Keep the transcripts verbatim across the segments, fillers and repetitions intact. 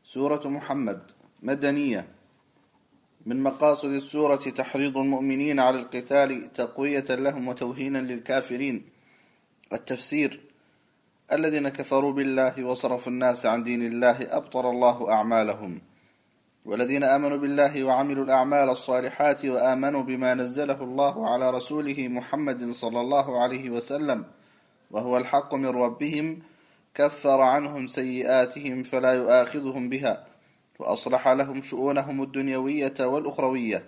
سورة محمد مدنية. من مقاصد السورة تحريض المؤمنين على القتال تقوية لهم وتوهينا للكافرين. التفسير: الذين كفروا بالله وصرفوا الناس عن دين الله أبطل الله أعمالهم، والذين آمنوا بالله وعملوا الأعمال الصالحات وآمنوا بما نزله الله على رسوله محمد صلى الله عليه وسلم وهو الحق من ربهم كفر عنهم سيئاتهم فلا يؤاخذهم بها، وأصلح لهم شؤونهم الدنيوية والأخروية.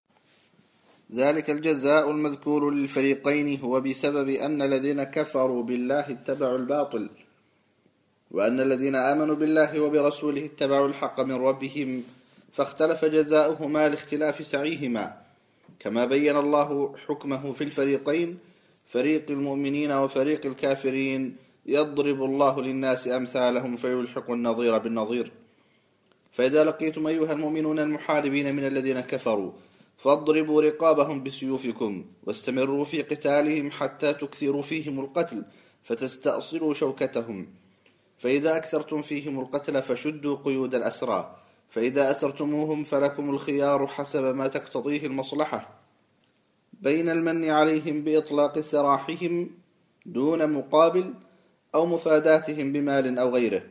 ذلك الجزاء المذكور للفريقين هو بسبب أن الذين كفروا بالله اتبعوا الباطل، وأن الذين آمنوا بالله وبرسوله اتبعوا الحق من ربهم، فاختلف جزاؤهما لاختلاف سعيهما، كما بين الله حكمه في الفريقين، فريق المؤمنين وفريق الكافرين، يضرب الله للناس أمثالهم فيلحق النظير بالنظير. فإذا لقيتم أيها المؤمنون المحاربين من الذين كفروا فاضربوا رقابهم بسيوفكم، واستمروا في قتالهم حتى تكثروا فيهم القتل فتستأصلوا شوكتهم، فإذا أكثرتم فيهم القتل فشدوا قيود الأسرى، فإذا أسرتموهم فلكم الخيار حسب ما تقتضيه المصلحة، بين المن عليهم بإطلاق سراحهم دون مقابل أو مفاداتهم بمال أو غيره،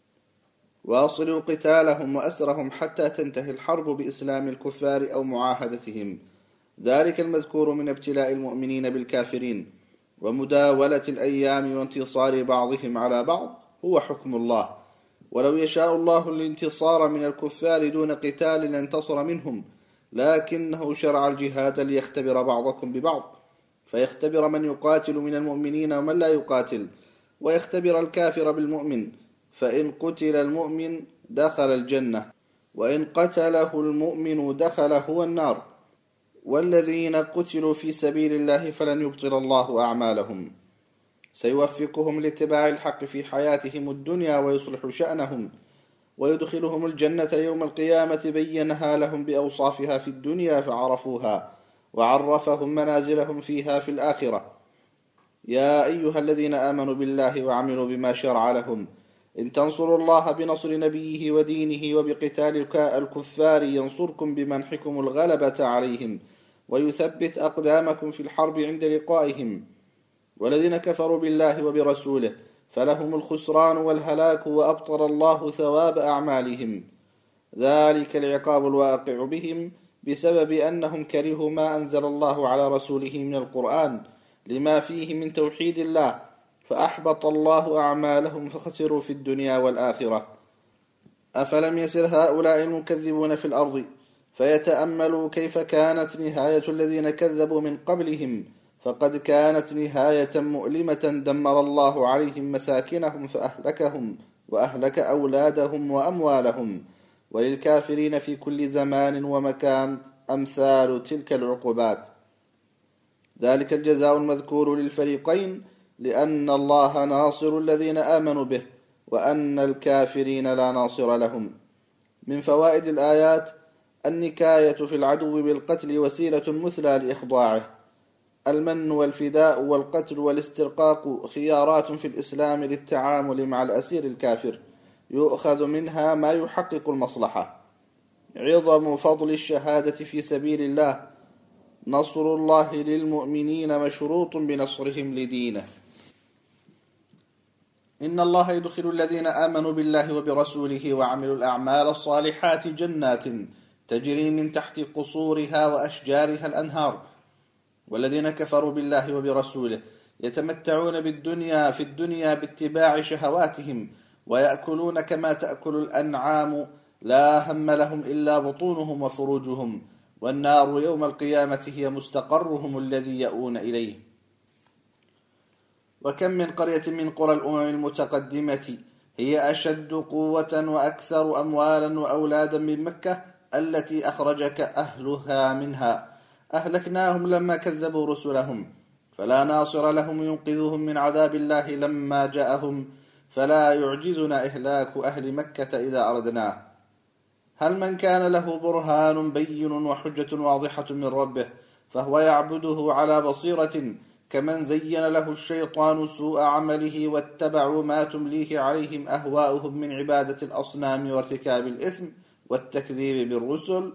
واصلوا قتالهم وأسرهم حتى تنتهي الحرب بإسلام الكفار أو معاهدتهم. ذلك المذكور من ابتلاء المؤمنين بالكافرين ومداولة الأيام وانتصار بعضهم على بعض هو حكم الله، ولو يشاء الله الانتصار من الكفار دون قتال لانتصر منهم، لكنه شرع الجهاد ليختبر بعضكم ببعض، فيختبر من يقاتل من المؤمنين ومن لا يقاتل، ويختبر الكافر بالمؤمن، فإن قتل المؤمن دخل الجنة، وإن قتله المؤمن دخل هو النار، والذين قتلوا في سبيل الله فلن يبطل الله أعمالهم، سيوفقهم لاتباع الحق في حياتهم الدنيا ويصلح شأنهم، ويدخلهم الجنة يوم القيامة بينها لهم بأوصافها في الدنيا فعرفوها، وعرفهم منازلهم فيها في الآخرة. يا أيها الذين آمنوا بالله وعملوا بما شرع لهم إن تنصروا الله بنصر نبيه ودينه وبقتال الكفار ينصركم بمنحكم الغلبة عليهم ويثبت أقدامكم في الحرب عند لقائهم. والذين كفروا بالله وبرسوله فلهم الخسران والهلاك وأبطل الله ثواب أعمالهم. ذلك العقاب الواقع بهم بسبب أنهم كرهوا ما أنزل الله على رسوله من القرآن لما فيه من توحيد الله، فأحبط الله أعمالهم فخسروا في الدنيا والآخرة. أفلم يسر هؤلاء المكذبون في الأرض فيتأملوا كيف كانت نهاية الذين كذبوا من قبلهم، فقد كانت نهاية مؤلمة، دمر الله عليهم مساكنهم فأهلكهم وأهلك أولادهم وأموالهم، وللكافرين في كل زمان ومكان أمثال تلك العقوبات. ذلك الجزاء المذكور للفريقين لأن الله ناصر الذين آمنوا به، وأن الكافرين لا ناصر لهم. من فوائد الآيات: النكاية في العدو بالقتل وسيلة مثلى لإخضاعه. المن والفداء والقتل والاسترقاق خيارات في الإسلام للتعامل مع الأسير الكافر، يؤخذ منها ما يحقق المصلحة. عظم فضل الشهادة في سبيل الله. نصر الله للمؤمنين مشروط بنصرهم لدينه. إن الله يدخل الذين آمنوا بالله وبرسوله وعملوا الأعمال الصالحات جنات تجري من تحت قصورها وأشجارها الأنهار. والذين كفروا بالله وبرسوله يتمتعون بالدنيا في الدنيا باتباع شهواتهم، ويأكلون كما تأكل الأنعام، لا هم لهم إلا بطونهم وفروجهم، والنار يوم القيامة هي مستقرهم الذي يأوون إليه. وكم من قرية من قرى الأمم المتقدمة هي أشد قوة وأكثر أموالا وأولادا من مكة التي أخرجك أهلها منها، أهلكناهم لما كذبوا رسلهم، فلا ناصر لهم ينقذهم من عذاب الله لما جاءهم، فلا يعجزنا إهلاك أهل مكة إذا أردناه. هل من كان له برهان بين وحجة واضحة من ربه فهو يعبده على بصيرة، كمن زين له الشيطان سوء عمله واتبعوا ما تمليه عليهم أهواؤهم من عبادة الأصنام وارتكاب الإثم والتكذيب بالرسل.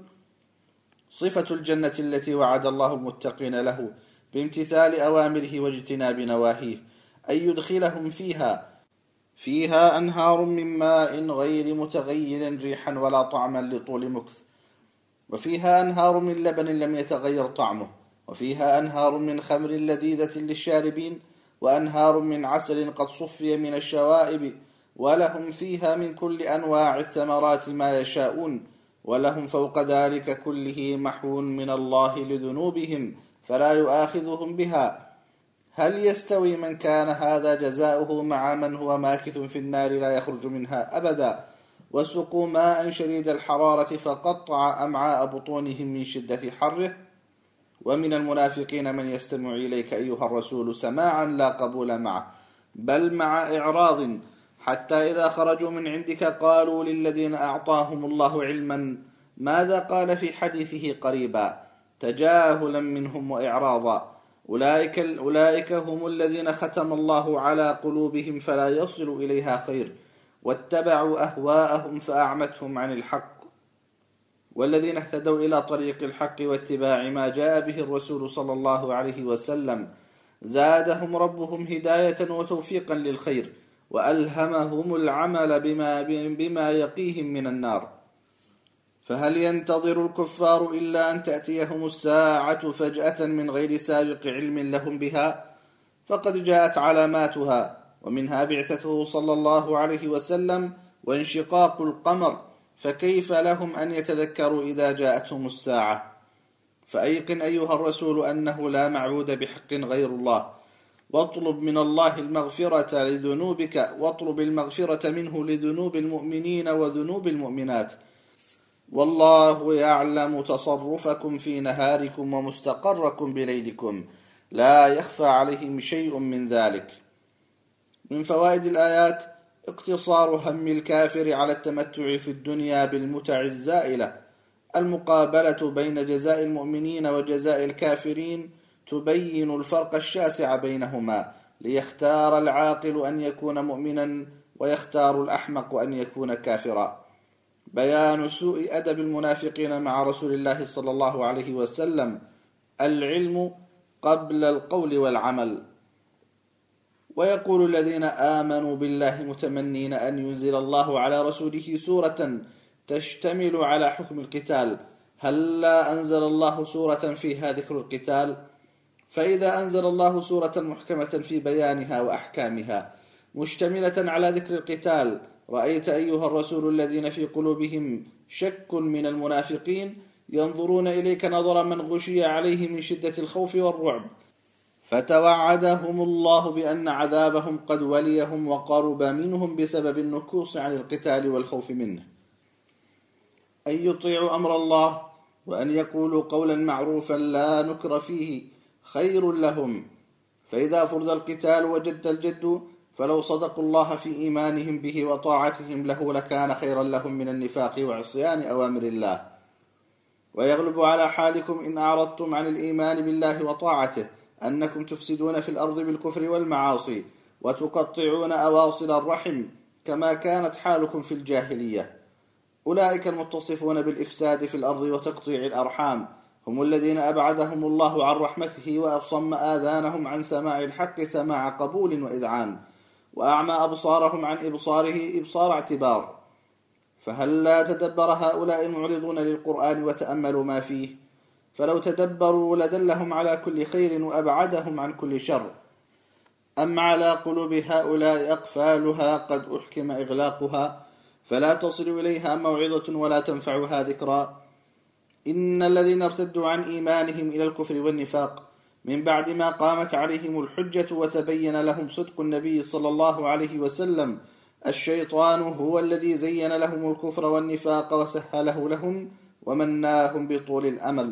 صفة الجنة التي وعد الله المتقين له بامتثال أوامره واجتناب نواهيه أن يدخلهم فيها فيها أنهار من ماء غير متغير ريحا ولا طعما لطول مكث، وفيها أنهار من لبن لم يتغير طعمه، وفيها أنهار من خمر لذيذة للشاربين، وأنهار من عسل قد صفي من الشوائب، ولهم فيها من كل أنواع الثمرات ما يشاءون، ولهم فوق ذلك كله محو من الله لذنوبهم فلا يؤاخذهم بها. هل يستوي من كان هذا جزاؤه مع من هو ماكث في النار لا يخرج منها أبدا، وسقوا ماء شديد الحرارة فقطع أمعاء بطونهم من شدة حره؟ ومن المنافقين من يستمع إليك أيها الرسول سماعا لا قبول معه، بل مع إعراض، حتى إذا خرجوا من عندك قالوا للذين أعطاهم الله علما ماذا قال في حديثه قريبا، تجاهلا منهم وإعراضا. أولئك, أولئك هم الذين ختم الله على قلوبهم فلا يصل إليها خير، واتبعوا أهواءهم فأعمتهم عن الحق. والذين اهتدوا إلى طريق الحق واتباع ما جاء به الرسول صلى الله عليه وسلم زادهم ربهم هداية وتوفيقا للخير، وألهمهم العمل بما, بما يقيهم من النار. فهل ينتظر الكفار إلا أن تأتيهم الساعة فجأة من غير سابق علم لهم بها؟ فقد جاءت علاماتها، ومنها بعثته صلى الله عليه وسلم وانشقاق القمر، فكيف لهم أن يتذكروا إذا جاءتهم الساعة؟ فأيقن أيها الرسول أنه لا معبود بحق غير الله، واطلب من الله المغفرة لذنوبك، واطلب المغفرة منه لذنوب المؤمنين وذنوب المؤمنات، والله يعلم تصرفكم في نهاركم ومستقركم بليلكم، لا يخفى عليهم شيء من ذلك. من فوائد الآيات اقتصار هم الكافر على التمتع في الدنيا بالمتع الزائلة. المقابلة بين جزاء المؤمنين وجزاء الكافرين تبين الفرق الشاسع بينهما، ليختار العاقل أن يكون مؤمنا ويختار الأحمق أن يكون كافرا. بيان سوء أدب المنافقين مع رسول الله صلى الله عليه وسلم. العلم قبل القول والعمل. ويقول الذين آمنوا بالله متمنين أن ينزل الله على رسوله سورة تشتمل على حكم القتال، هل لا أنزل الله سورة فيها ذكر القتال؟ فإذا أنزل الله سورة محكمة في بيانها وأحكامها مشتملة على ذكر القتال، رأيت أيها الرسول الذين في قلوبهم شك من المنافقين ينظرون إليك نظر من غشي عليه من شدة الخوف والرعب، فتوعدهم الله بأن عذابهم قد وليهم وقرب منهم بسبب النكوص عن القتال والخوف منه. أن يطيعوا أمر الله وأن يقولوا قولا معروفا لا نكر فيه خير لهم، فإذا فرض القتال وجد الجد فلو صدقوا الله في إيمانهم به وطاعتهم له لكان خيرا لهم من النفاق وعصيان أوامر الله. ويغلب على حالكم إن أعرضتم عن الإيمان بالله وطاعته أنكم تفسدون في الأرض بالكفر والمعاصي وتقطعون أواصل الرحم كما كانت حالكم في الجاهلية. أولئك المتصفون بالإفساد في الأرض وتقطيع الأرحام هم الذين أبعدهم الله عن رحمته وأصم آذانهم عن سماع الحق سماع قبول وإذعان، وأعمى أبصارهم عن إبصاره إبصار اعتبار. فهل لا تدبر هؤلاء المعرضون للقرآن وتأملوا ما فيه؟ فلو تدبروا لدلهم على كل خير وأبعدهم عن كل شر. أم على قلوب هؤلاء أقفالها قد أحكم إغلاقها فلا تصل إليها موعظة ولا تنفعها ذكرى؟ إن الذين ارتدوا عن إيمانهم إلى الكفر والنفاق من بعد ما قامت عليهم الحجة وتبين لهم صدق النبي صلى الله عليه وسلم، الشيطان هو الذي زين لهم الكفر والنفاق وسهله لهم ومناهم بطول الأمل.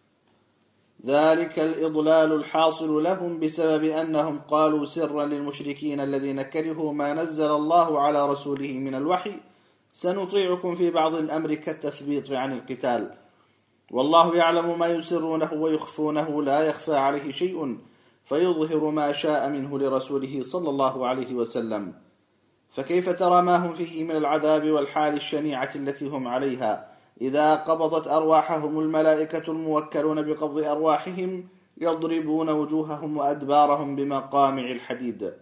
ذلك الإضلال الحاصل لهم بسبب أنهم قالوا سرا للمشركين الذين كرهوا ما نزل الله على رسوله من الوحي سنطيعكم في بعض الأمر كالتثبيط عن القتال، والله يعلم ما يسرونه ويخفونه لا يخفى عليه شيء، فيظهر ما شاء منه لرسوله صلى الله عليه وسلم. فكيف ترى ما هم فيه من العذاب والحال الشنيعة التي هم عليها إذا قبضت أرواحهم الملائكة الموكلون بقبض أرواحهم يضربون وجوههم وأدبارهم بمقامع الحديد.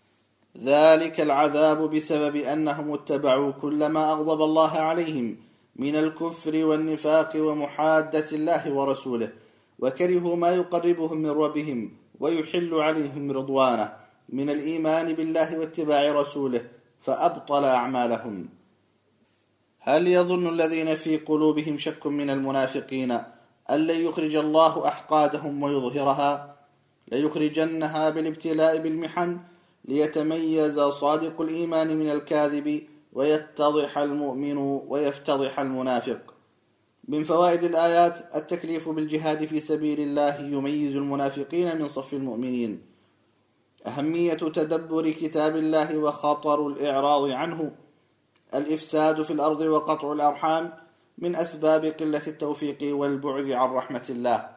ذلك العذاب بسبب أنهم اتبعوا كل ما أغضب الله عليهم من الكفر والنفاق ومحادة الله ورسوله، وكرهوا ما يقربهم من ربهم ويحل عليهم رضوانه من الإيمان بالله واتباع رسوله، فأبطل أعمالهم. هل يظن الذين في قلوبهم شك من المنافقين أن لن يخرج الله أحقادهم ويظهرها؟ ليخرجنها بالابتلاء بالمحن ليتميز صادق الإيمان من الكاذب ويتضح المؤمن ويفتضح المنافق. من فوائد الآيات التكليف بالجهاد في سبيل الله يميز المنافقين من صف المؤمنين، أهمية تدبر كتاب الله وخطر الإعراض عنه، الإفساد في الأرض وقطع الأرحام من أسباب قلة التوفيق والبعد عن رحمة الله.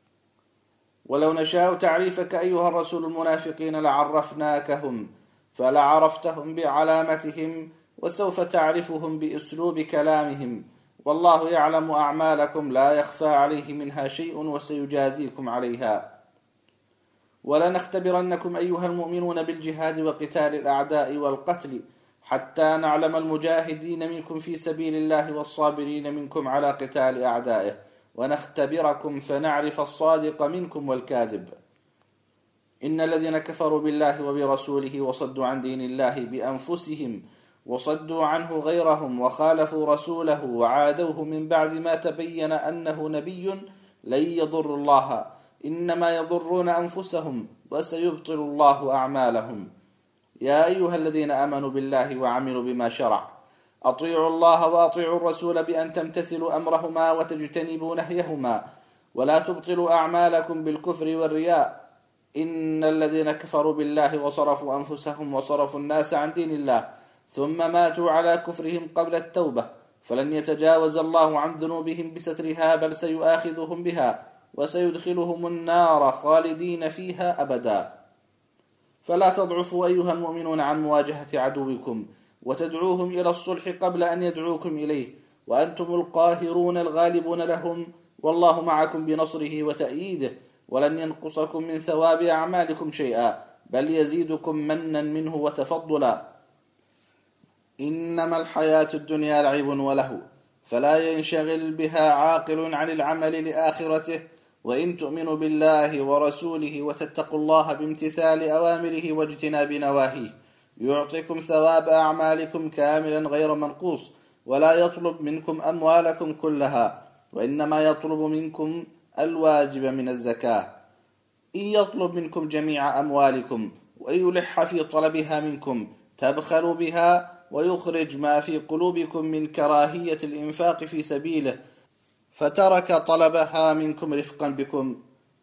ولو نشاء تعريفك أيها الرسول المنافقين لعرفناكهم فلعرفتهم بعلامتهم، وسوف تعرفهم بأسلوب كلامهم، والله يعلم أعمالكم لا يخفى عليه منها شيء وسيجازيكم عليها. ولنختبرنكم أيها المؤمنون بالجهاد وقتال الأعداء والقتل حتى نعلم المجاهدين منكم في سبيل الله والصابرين منكم على قتال أعدائه، ونختبركم فنعرف الصادق منكم والكاذب. إن الذين كفروا بالله وبرسوله وصدوا عن دين الله بأنفسهم وصدوا عنه غيرهم وخالفوا رسوله وعادوه من بعد ما تبين أنه نبي لن يضر الله إنما يضرون أنفسهم وسيبطل الله أعمالهم. يا أيها الذين آمنوا بالله وعملوا بما شرع أطيعوا الله وأطيعوا الرسول بأن تمتثلوا أمرهما وتجتنبوا نهيهما، ولا تبطلوا أعمالكم بالكفر والرياء. إن الذين كفروا بالله وصرفوا أنفسهم وصرفوا الناس عن دين الله ثم ماتوا على كفرهم قبل التوبة فلن يتجاوز الله عن ذنوبهم بسترها، بل سيؤاخذهم بها وسيدخلهم النار خالدين فيها أبدا. فلا تضعفوا أيها المؤمنون عن مواجهة عدوكم وتدعوهم إلى الصلح قبل أن يدعوكم إليه، وأنتم القاهرون الغالبون لهم، والله معكم بنصره وتأييده، ولن ينقصكم من ثواب أعمالكم شيئا بل يزيدكم منا منه وتفضلا. إنما الحياة الدنيا لعب ولهو، فلا ينشغل بها عاقل عن العمل لآخرته، وإن تؤمنوا بالله ورسوله وتتقوا الله بامتثال أوامره واجتناب نواهيه يعطيكم ثواب أعمالكم كاملا غير منقوص، ولا يطلب منكم أموالكم كلها، وإنما يطلب منكم الواجب من الزكاة. إن يطلب منكم جميع أموالكم وإن يلح في طلبها منكم تبخلوا بها ويخرج ما في قلوبكم من كراهية الإنفاق في سبيله فترك طلبها منكم رفقا بكم.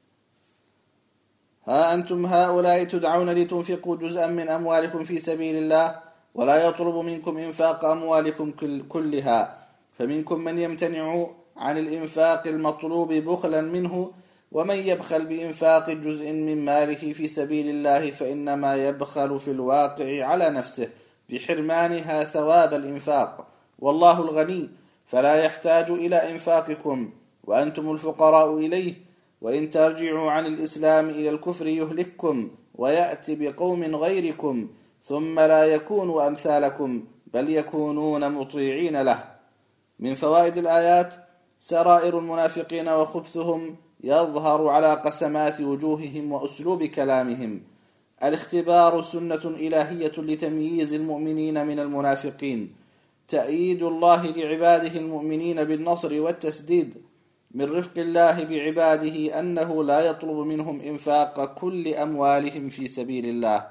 ها أنتم هؤلاء تدعون لتنفقوا جزءا من أموالكم في سبيل الله، ولا يطلب منكم إنفاق أموالكم كلها، فمنكم من يمتنع عن الإنفاق المطلوب بخلا منه، ومن يبخل بإنفاق جزء من ماله في سبيل الله فإنما يبخل في الواقع على نفسه بحرمانها ثواب الإنفاق، والله الغني فلا يحتاج إلى إنفاقكم وأنتم الفقراء إليه. وإن ترجعوا عن الإسلام إلى الكفر يهلككم ويأتي بقوم غيركم ثم لا يكونوا أمثالكم بل يكونون مطيعين له. من فوائد الآيات سرائر المنافقين وخبثهم يظهر على قسمات وجوههم وأسلوب كلامهم. الاختبار سنة إلهية لتمييز المؤمنين من المنافقين، تأييد الله لعباده المؤمنين بالنصر والتسديد، من رفق الله بعباده أنه لا يطلب منهم إنفاق كل أموالهم في سبيل الله.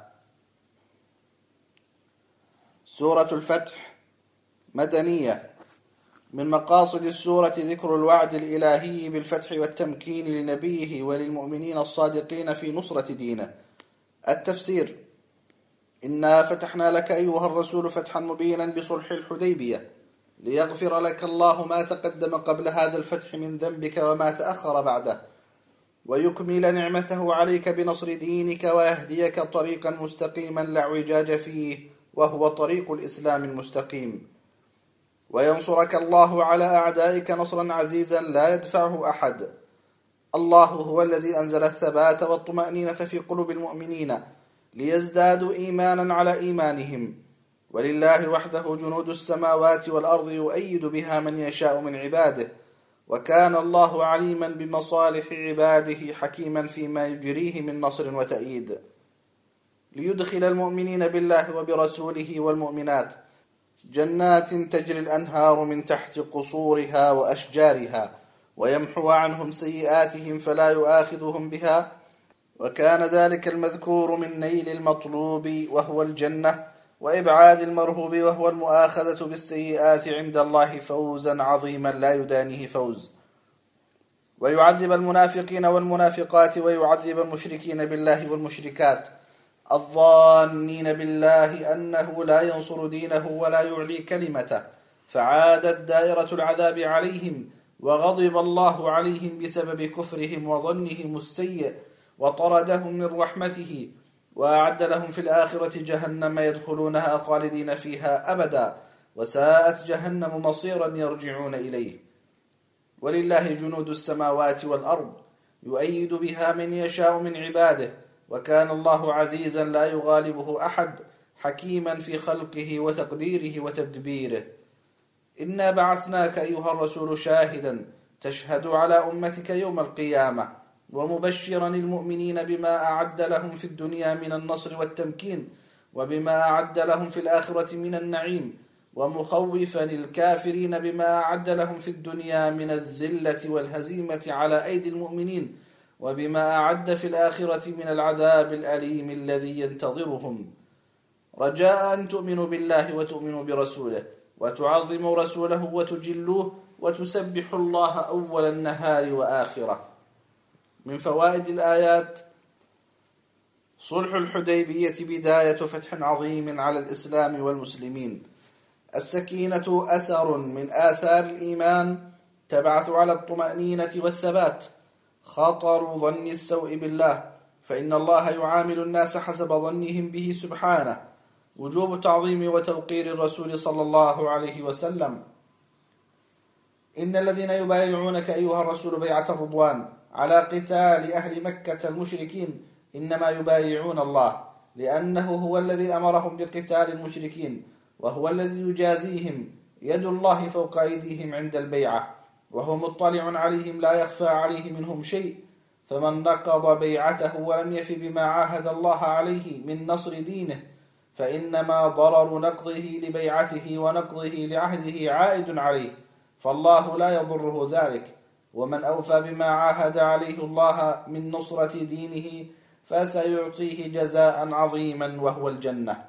سورة الفتح مدنية. من مقاصد السورة ذكر الوعد الإلهي بالفتح والتمكين لنبيه وللمؤمنين الصادقين في نصرة دينه. التفسير: إنا فتحنا لك أيها الرسول فتحا مبينا بصلح الحديبية ليغفر لك الله ما تقدم قبل هذا الفتح من ذنبك وما تأخر بعده، ويكمل نعمته عليك بنصر دينك ويهديك طريقا مستقيما لا اعوجاج فيه، وهو طريق الإسلام المستقيم، وينصرك الله على أعدائك نصرا عزيزا لا يدفعه أحد. الله هو الذي أنزل الثبات والطمأنينة في قلوب المؤمنين ليزدادوا إيمانا على إيمانهم، ولله وحده جنود السماوات والأرض يؤيد بها من يشاء من عباده، وكان الله عليما بمصالح عباده حكيما فيما يجريه من نصر وتأييد، ليدخل المؤمنين بالله وبرسوله والمؤمنات جنات تجري الأنهار من تحت قصورها وأشجارها، ويمحو عنهم سيئاتهم فلا يؤاخذهم بها، وكان ذلك المذكور من نيل المطلوب وهو الجنة، وإبعاد المرهوب وهو المؤاخذة بالسيئات عند الله فوزا عظيما لا يدانيه فوز، ويعذب المنافقين والمنافقات، ويعذب المشركين بالله والمشركات الظانين بالله أنه لا ينصر دينه ولا يعلي كلمته، فعادت دائرة العذاب عليهم، وغضب الله عليهم بسبب كفرهم وظنهم السيء، وطردهم من رحمته، وأعد لهم في الآخرة جهنم يدخلونها خالدين فيها أبدا، وساءت جهنم مصيرا يرجعون إليه. ولله جنود السماوات والأرض يؤيد بها من يشاء من عباده، وكان الله عزيزا لا يغالبه أحد، حكيما في خلقه وتقديره وتدبيره. إنا بعثناك أيها الرسول شاهدا تشهد على أمتك يوم القيامة، ومبشرا المؤمنين بما أعد لهم في الدنيا من النصر والتمكين، وبما أعد لهم في الآخرة من النعيم، ومخوفا الكافرين بما أعد لهم في الدنيا من الذلة والهزيمة على أيدي المؤمنين، وبما أعد في الآخرة من العذاب الأليم الذي ينتظرهم، رجاء أن تؤمنوا بالله وتؤمنوا برسوله، وتعظموا رسوله وتجلوه، وتسبحوا الله أول النهار وآخره. من فوائد الآيات: صلح الحديبية بداية فتح عظيم على الإسلام والمسلمين. السكينة أثر من آثار الإيمان تبعث على الطمأنينة والثبات. خطر ظن السوء بالله، فإن الله يعامل الناس حسب ظنهم به سبحانه. وجوب تعظيم وتوقير الرسول صلى الله عليه وسلم. إن الذين يبايعونك أيها الرسول بيعة الرضوان على قتال أهل مكة المشركين إنما يبايعون الله، لأنه هو الذي أمرهم بقتال المشركين، وهو الذي يجازيهم. يد الله فوق أيديهم عند البيعة، وهو مطلع عليهم لا يخفى عليه منهم شيء. فمن نقض بيعته ولم يف بما عاهد الله عليه من نصر دينه فإنما ضرر نقضه لبيعته ونقضه لعهده عائد عليه، فالله لا يضره ذلك. ومن أوفى بما عاهد عليه الله من نصرة دينه فسيعطيه جزاء عظيما وهو الجنة.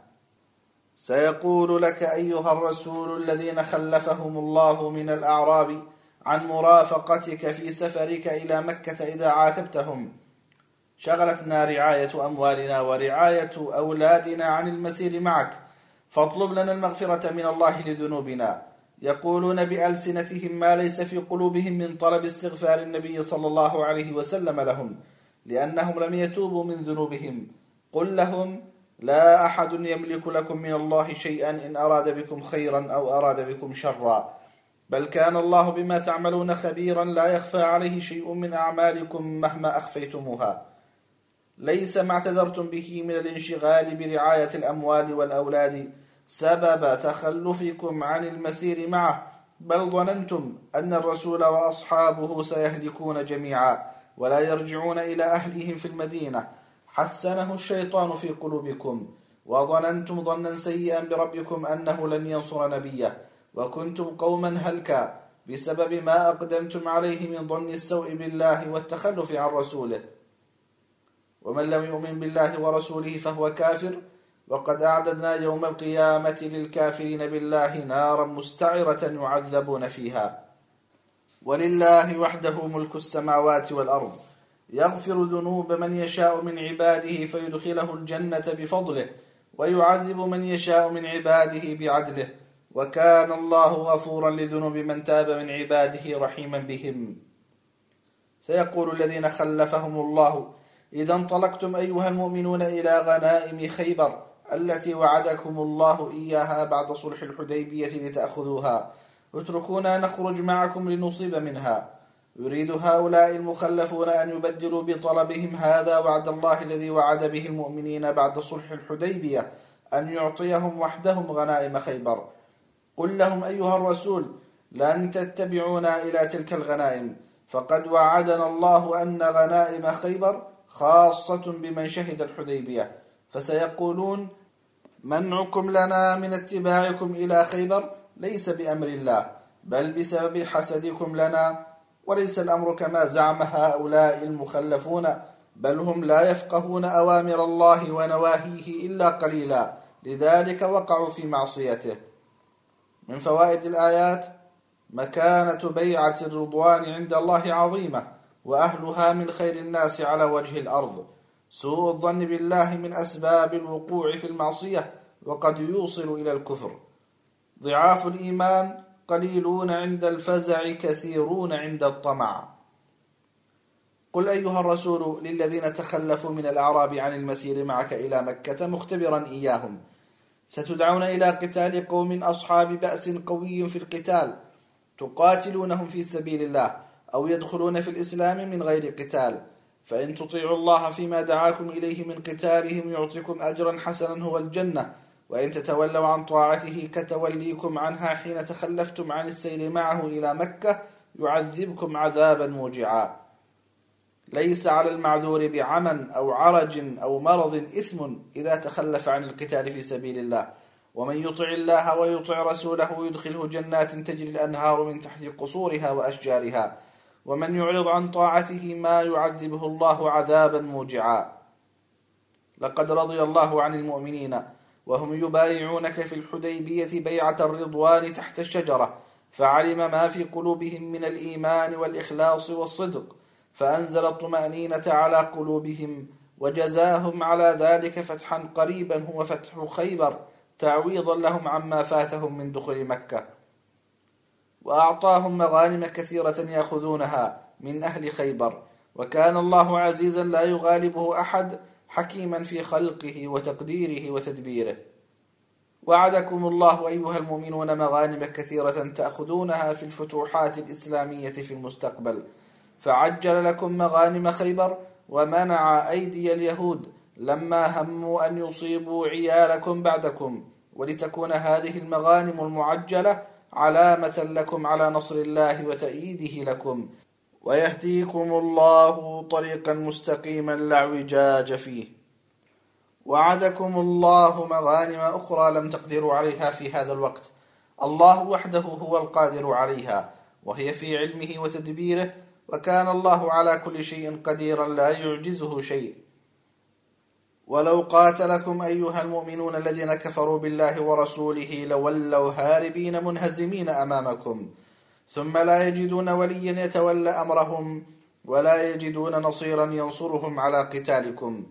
سيقول لك أيها الرسول الذين خلفهم الله من الأعراب عن مرافقتك في سفرك إلى مكة إذا عاتبتهم: شغلتنا رعاية أموالنا ورعاية أولادنا عن المسير معك، فاطلب لنا المغفرة من الله لذنوبنا. يقولون بألسنتهم ما ليس في قلوبهم من طلب استغفار النبي صلى الله عليه وسلم لهم، لأنهم لم يتوبوا من ذنوبهم. قل لهم: لا أحد يملك لكم من الله شيئا إن أراد بكم خيرا أو أراد بكم شرا، بل كان الله بما تعملون خبيرا لا يخفى عليه شيء من أعمالكم مهما أخفيتموها. ليس ما اعتذرتم به من الانشغال برعاية الأموال والأولاد سبب تخلفكم عن المسير معه، بل ظننتم أن الرسول وأصحابه سيهلكون جميعا ولا يرجعون إلى أهلهم في المدينة. حسنه الشيطان في قلوبكم، وظننتم ظنا سيئا بربكم أنه لن ينصر نبيه، وكنتم قوما هلكا بسبب ما أقدمتم عليه من ظن السوء بالله والتخلف عن رسوله. ومن لم يؤمن بالله ورسوله فهو كافر، وقد أعددنا يوم القيامة للكافرين بالله نارا مستعرة يعذبون فيها. ولله وحده ملك السماوات والأرض، يغفر ذنوب من يشاء من عباده فيدخله الجنة بفضله، ويعذب من يشاء من عباده بعدله، وكان الله غفورا لذنوب من تاب من عباده رحيما بهم. سيقول الذين خلفهم الله: إذا انطلقتم أيها المؤمنون إلى غنائم خيبر التي وعدكم الله إياها بعد صلح الحديبية لتأخذوها، اتركونا نخرج معكم لنصيب منها. يريد هؤلاء المخلفون أن يبدلوا بطلبهم هذا وعد الله الذي وعد به المؤمنين بعد صلح الحديبية أن يعطيهم وحدهم غنائم خيبر. قل لهم أيها الرسول: لن تتبعونا إلى تلك الغنائم، فقد وعدنا الله أن غنائم خيبر خاصة بمن شهد الحديبية، فسيقولون: منعكم لنا من اتباعكم إلى خيبر ليس بأمر الله، بل بسبب حسدكم لنا، وليس الأمر كما زعم هؤلاء المخلفون، بل هم لا يفقهون أوامر الله ونواهيه إلا قليلا، لذلك وقعوا في معصيته. من فوائد الآيات: مكانة بيعة الرضوان عند الله عظيمة، وأهلها من خير الناس على وجه الأرض. سوء الظن بالله من أسباب الوقوع في المعصية، وقد يوصل إلى الكفر. ضعاف الإيمان: قليلون عند الفزع، كثيرون عند الطمع. قل أيها الرسول للذين تخلفوا من الأعراب عن المسير معك إلى مكة مختبرا إياهم: ستدعون إلى قتال قوم أصحاب بأس قوي في القتال، تقاتلونهم في سبيل الله، أو يدخلون في الإسلام من غير قتال، فإن تطيعوا الله فيما دعاكم إليه من قتالهم يعطيكم أجرا حسنا هو الجنة، وإن تتولوا عن طاعته كتوليكم عنها حين تخلفتم عن السير معه إلى مكة يعذبكم عذابا موجعا. ليس على المعذور بعمى أو عرج أو مرض إثم إذا تخلف عن القتال في سبيل الله، ومن يطع الله ويطع رسوله يدخله جنات تجري الأنهار من تحت قصورها وأشجارها، ومن يعرض عن طاعته ما يعذبه الله عذابا موجعا. لقد رضي الله عن المؤمنين وهم يبايعونك في الحديبية بيعة الرضوان تحت الشجرة، فعلم ما في قلوبهم من الإيمان والإخلاص والصدق، فأنزل الطمأنينة على قلوبهم، وجزاهم على ذلك فتحا قريبا هو فتح خيبر، تعويضا لهم عما فاتهم من دخول مكة. وأعطاهم مغانم كثيرة يأخذونها من أهل خيبر، وكان الله عزيزا لا يغالبه أحد، حكيما في خلقه وتقديره وتدبيره. وعدكم الله أيها المؤمنون مغانم كثيرة تأخذونها في الفتوحات الإسلامية في المستقبل، فعجل لكم مغانم خيبر، ومنع أيدي اليهود لما هموا أن يصيبوا عيالكم بعدكم، ولتكون هذه المغانم المعجلة علامة لكم على نصر الله وتأييده لكم، ويهديكم الله طريقا مستقيما لا اعوجاج فيه. وعدكم الله مغانم أخرى لم تقدروا عليها في هذا الوقت، الله وحده هو القادر عليها، وهي في علمه وتدبيره، وكان الله على كل شيء قديرا لا يعجزه شيء. ولو قاتلكم أيها المؤمنون الذين كفروا بالله ورسوله لولوا هاربين منهزمين أمامكم، ثم لا يجدون وليا يتولى أمرهم، ولا يجدون نصيرا ينصرهم على قتالكم.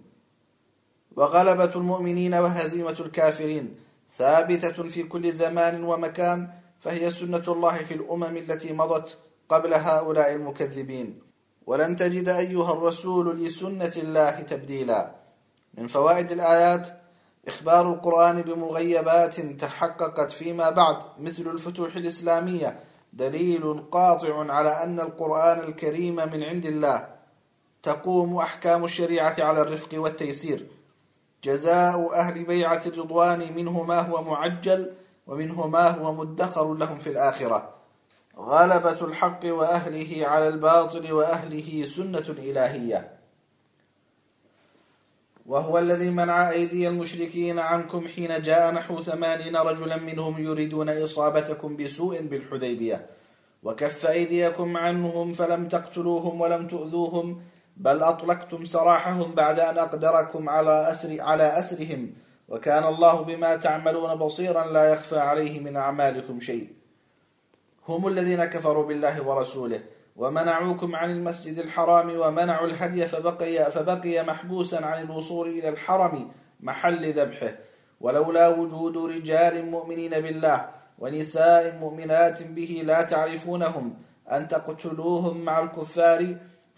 وغلبة المؤمنين وهزيمة الكافرين ثابتة في كل زمان ومكان، فهي سنة الله في الأمم التي مضت قبل هؤلاء المكذبين، ولن تجد أيها الرسول لسنة الله تبديلا. من فوائد الآيات: إخبار القرآن بمغيبات تحققت فيما بعد مثل الفتوح الإسلامية، دليل قاطع على أن القرآن الكريم من عند الله، تقوم أحكام الشريعة على الرفق والتيسير. جزاء أهل بيعة الرضوان منه ما هو معجل، ومنه ما هو مدخر لهم في الآخرة. غلبة الحق وأهله على الباطل وأهله سنة إلهية. وهو الذي منع أيدي المشركين عنكم حين جاء نحو ثمانين رجلا منهم يريدون إصابتكم بسوء بالحديبية، وكف أيديكم عنهم فلم تقتلوهم ولم تؤذوهم، بل أطلقتم سراحهم بعد أن أقدركم على أسر على أسرهم، وكان الله بما تعملون بصيرا لا يخفى عليه من أعمالكم شيء. هم الذين كفروا بالله ورسوله ومنعوكم عن المسجد الحرام، ومنعوا الهدي فبقي, فبقي محبوسا عن الوصول إلى الحرم محل ذبحه، ولولا وجود رجال مؤمنين بالله ونساء مؤمنات به لا تعرفونهم أن تقتلوهم مع الكفار،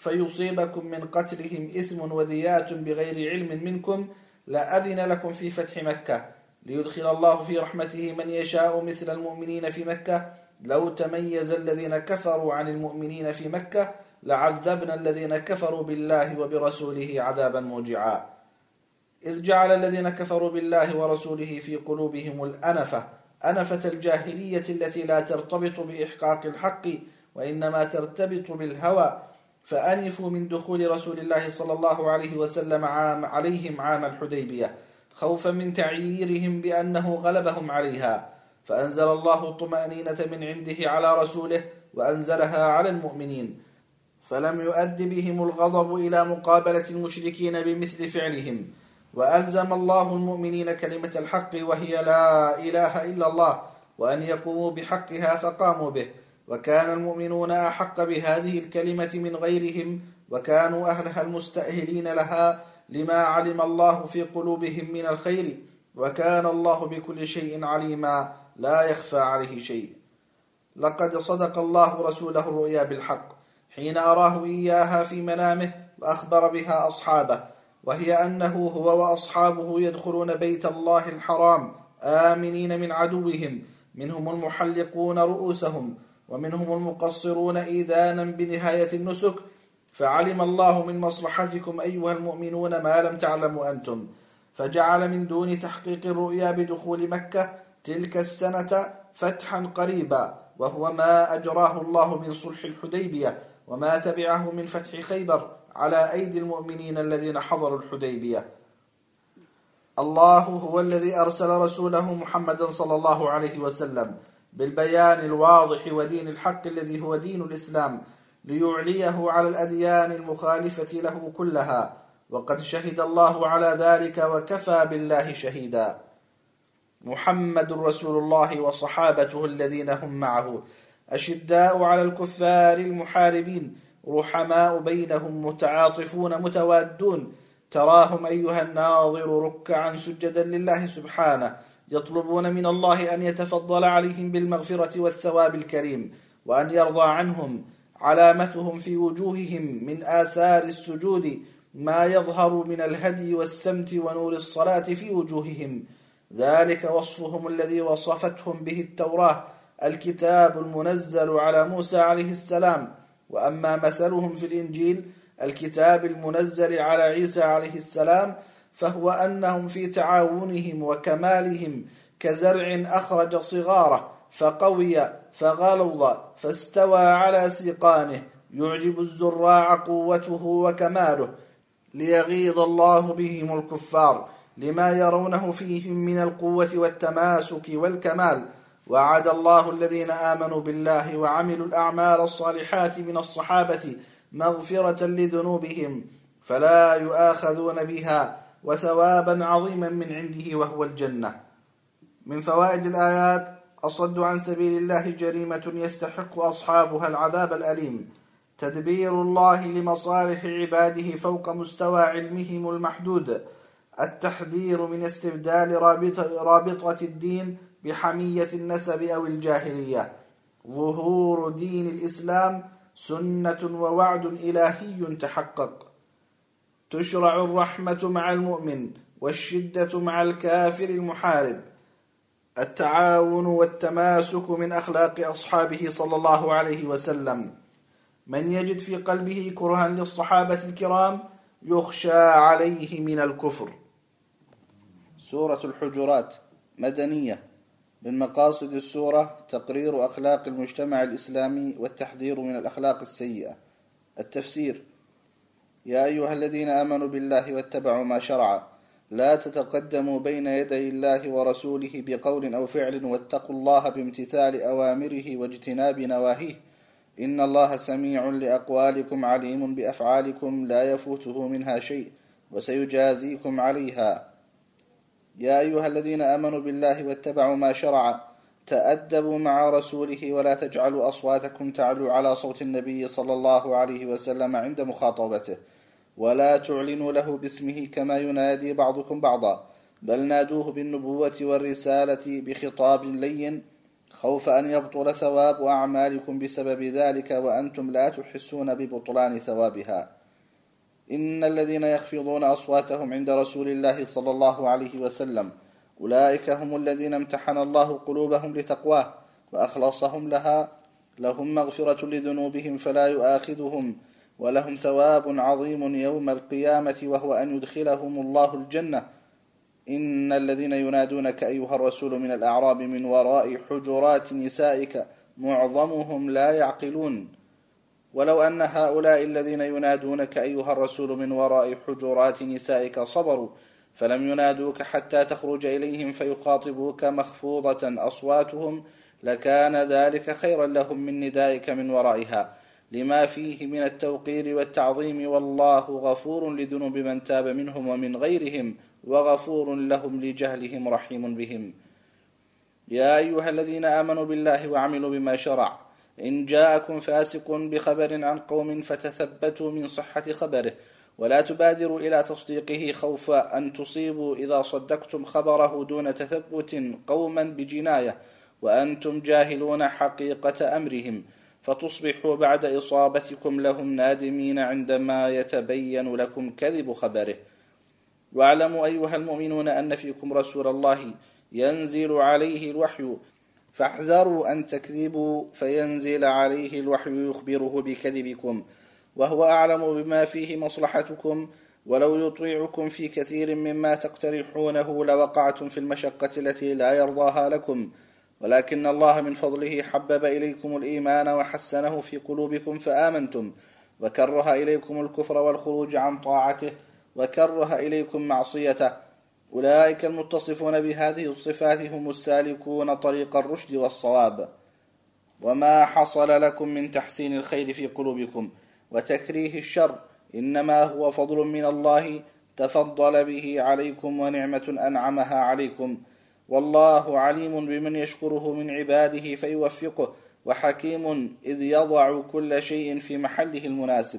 فيصيبكم من قتلهم إثم وديات بغير علم منكم لأذن لكم في فتح مكة ليدخل الله في رحمته من يشاء مثل المؤمنين في مكة. لو تميز الذين كفروا عن المؤمنين في مكة لعذبنا الذين كفروا بالله وبرسوله عذابا موجعا. إذ جعل الذين كفروا بالله ورسوله في قلوبهم الأنفة، أنفة الجاهلية التي لا ترتبط بإحقاق الحق وإنما ترتبط بالهوى، فأنفوا من دخول رسول الله صلى الله عليه وسلم عام عليهم عام الحديبية خوفا من تعييرهم بأنه غلبهم عليها، فأنزل الله الطمأنينة من عنده على رسوله وأنزلها على المؤمنين، فلم يؤد بهم الغضب إلى مقابلة المشركين بمثل فعلهم، وألزم الله المؤمنين كلمة الحق وهي لا إله إلا الله، وأن يقوموا بحقها فقاموا به، وكان المؤمنون أحق بهذه الكلمة من غيرهم، وكانوا أهلها المستأهلين لها لما علم الله في قلوبهم من الخير، وكان الله بكل شيء عليما لا يخفى عليه شيء. لقد صدق الله رسوله الرؤيا بالحق حين أراه إياها في منامه وأخبر بها أصحابه، وهي أنه هو وأصحابه يدخلون بيت الله الحرام آمنين من عدوهم، منهم المحلقون رؤوسهم ومنهم المقصرون إيدانا بنهاية النسك، فعلم الله من مصلحتكم أيها المؤمنون ما لم تعلموا أنتم، فجعل من دون تحقيق الرؤيا بدخول مكة تلك السنة فتحا قريبا، وهو ما أجراه الله من صلح الحديبية وما تبعه من فتح خيبر على أيدي المؤمنين الذين حضروا الحديبية. الله هو الذي أرسل رسوله محمدا صلى الله عليه وسلم بالبيان الواضح ودين الحق الذي هو دين الإسلام ليعليه على الأديان المخالفة له كلها، وقد شهد الله على ذلك وكفى بالله شهيدا. محمد رسول الله وصحابته الذين هم معه أشداء على الكفار المحاربين رحماء بينهم متعاطفون متوادون، تراهم أيها الناظر ركعا سجدا لله سبحانه يطلبون من الله أن يتفضل عليهم بالمغفرة والثواب الكريم وأن يرضى عنهم. علامتهم في وجوههم من آثار السجود ما يظهر من الهدي والسمت ونور الصلاة في وجوههم، ذلك وصفهم الذي وصفتهم به التوراة الكتاب المنزل على موسى عليه السلام. وأما مثلهم في الإنجيل الكتاب المنزل على عيسى عليه السلام فهو أنهم في تعاونهم وكمالهم كزرع أخرج صغاره فقوي فغلظ فاستوى على سيقانه يعجب الزراع قوته وكماله ليغيظ الله بهم الكفار لما يرونه فيهم من القوة والتماسك والكمال. وعد الله الذين آمنوا بالله وعملوا الأعمال الصالحات من الصحابة مغفرة لذنوبهم فلا يؤاخذون بها وثوابا عظيما من عنده وهو الجنة. من فوائد الآيات: الصد عن سبيل الله جريمة يستحق أصحابها العذاب الأليم، تدبير الله لمصالح عباده فوق مستوى علمهم المحدود، التحذير من استبدال رابطة, رابطة الدين بحمية النسب أو الجاهلية، ظهور دين الإسلام سنة ووعد إلهي تحقق، تشرع الرحمة مع المؤمن والشدة مع الكافر المحارب، التعاون والتماسك من أخلاق أصحابه صلى الله عليه وسلم. من يجد في قلبه كرها للصحابة الكرام يخشى عليه من الكفر. سورة الحجرات مدنية، من مقاصد السورة تقرير أخلاق المجتمع الإسلامي والتحذير من الأخلاق السيئة. التفسير: يا أيها الذين آمنوا بالله واتبعوا ما شرع لا تتقدموا بين يدي الله ورسوله بقول أو فعل واتقوا الله بامتثال أوامره واجتناب نواهيه إن الله سميع لأقوالكم عليم بأفعالكم لا يفوته منها شيء وسيجازيكم عليها. يا أيها الذين آمنوا بالله واتبعوا ما شرع تأدبوا مع رسوله ولا تجعلوا أصواتكم تعلو على صوت النبي صلى الله عليه وسلم عند مخاطبته ولا تعلنوا له باسمه كما ينادي بعضكم بعضا بل نادوه بالنبوة والرسالة بخطاب لين خوف أن يبطل ثواب أعمالكم بسبب ذلك وأنتم لا تحسون ببطلان ثوابها. إن الذين يخفضون أصواتهم عند رسول الله صلى الله عليه وسلم أولئك هم الذين امتحن الله قلوبهم لتقواه وأخلصهم لها، لهم مغفرة لذنوبهم فلا يؤاخذهم، ولهم ثواب عظيم يوم القيامة وهو أن يدخلهم الله الجنة. إن الذين ينادونك أيها الرسول من الأعراب من وراء حجرات نسائك معظمهم لا يعقلون. ولو أن هؤلاء الذين ينادونك أيها الرسول من وراء حجرات نسائك صبروا فلم ينادوك حتى تخرج إليهم فيخاطبوك مخفوضة أصواتهم لكان ذلك خيرا لهم من ندائك من ورائها، لما فيه من التوقير والتعظيم، والله غفور لذنوب من تاب منهم ومن غيرهم وغفور لهم لجهلهم رحيم بهم. يا أيها الذين آمنوا بالله وعملوا بما شرع إن جاءكم فاسق بخبر عن قوم فتثبتوا من صحة خبره ولا تبادروا إلى تصديقه خوف أن تصيبوا إذا صدقتم خبره دون تثبت قوما بجناية وأنتم جاهلون حقيقة أمرهم فتصبحوا بعد إصابتكم لهم نادمين عندما يتبين لكم كذب خبره. واعلموا أيها المؤمنون أن فيكم رسول الله ينزل عليه الوحي فاحذروا أن تكذبوا فينزل عليه الوحي يخبره بكذبكم وهو أعلم بما فيه مصلحتكم، ولو يطيعكم في كثير مما تقترحونه لوقعتم في المشقة التي لا يرضاها لكم، ولكن الله من فضله حبب إليكم الإيمان وحسنه في قلوبكم فآمنتم، وكره إليكم الكفر والخروج عن طاعته وكره إليكم معصيته. أولئك المتصفون بهذه الصفات هم السالكون طريق الرشد والصواب. وما حصل لكم من تحسين الخير في قلوبكم وتكريه الشر إنما هو فضل من الله تفضل به عليكم ونعمة أنعمها عليكم، والله عليم بمن يشكره من عباده فيوفقه، وحكيم إذ يضع كل شيء في محله المناسب.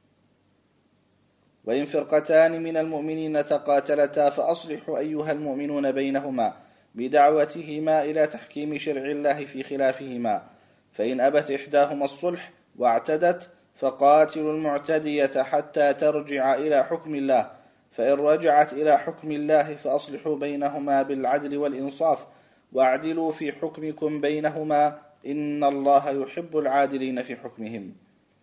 وإن فرقتان من المؤمنين تقاتلتا فأصلحوا أيها المؤمنون بينهما بدعوتهما إلى تحكيم شرع الله في خلافهما، فإن أبت إحداهما الصلح واعتدت فقاتلوا المعتدية حتى ترجع إلى حكم الله، فإن رجعت إلى حكم الله فأصلحوا بينهما بالعدل والإنصاف واعدلوا في حكمكم بينهما إن الله يحب العادلين في حكمهم.